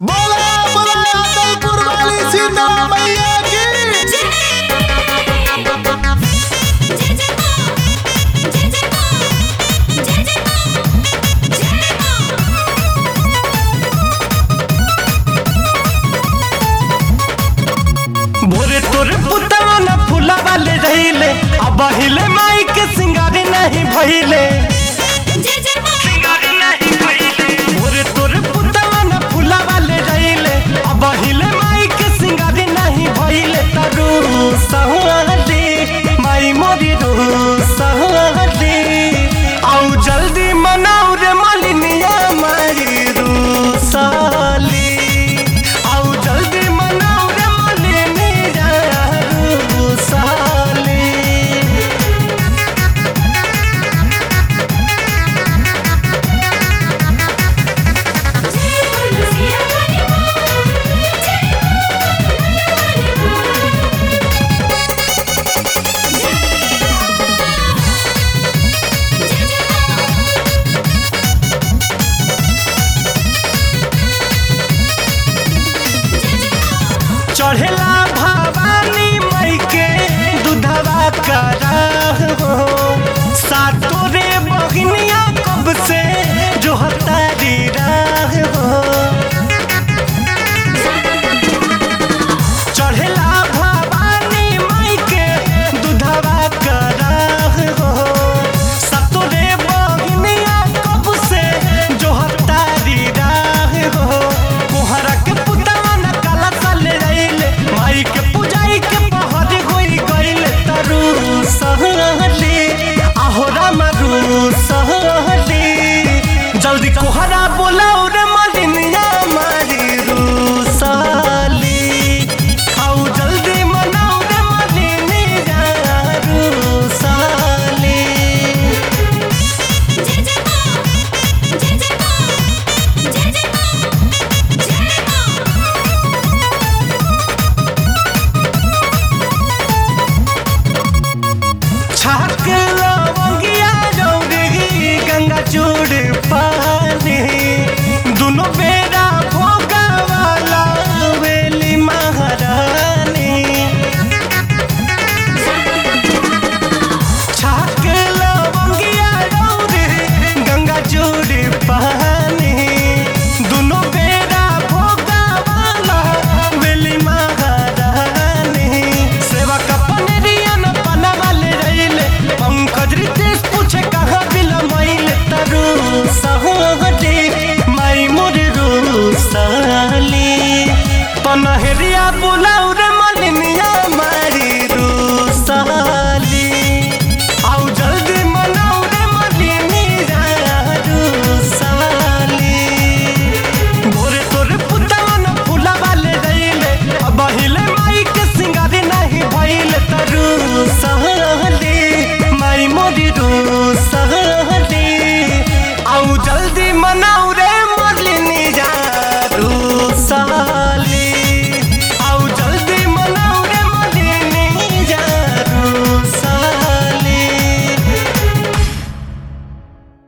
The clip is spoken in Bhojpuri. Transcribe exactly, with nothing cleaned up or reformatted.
बोला बोला अदलपुर वाली सीता मैया की। भोरे तोरे पुतवा न फूला वाले रहिले अब हिले माई के सिंगारी नहीं भइले भोरे तोरे पुतवा न फूला वाले रहिले अब हिले माई के सिंगारी नहीं भइले तरू सहली माई मोरी रू सहली आउ जल्दी मनाऊ रे मलिनिया माई रू सहली आउ जल्दी मनाऊ रे मलिनिया रू सहली। चढ़े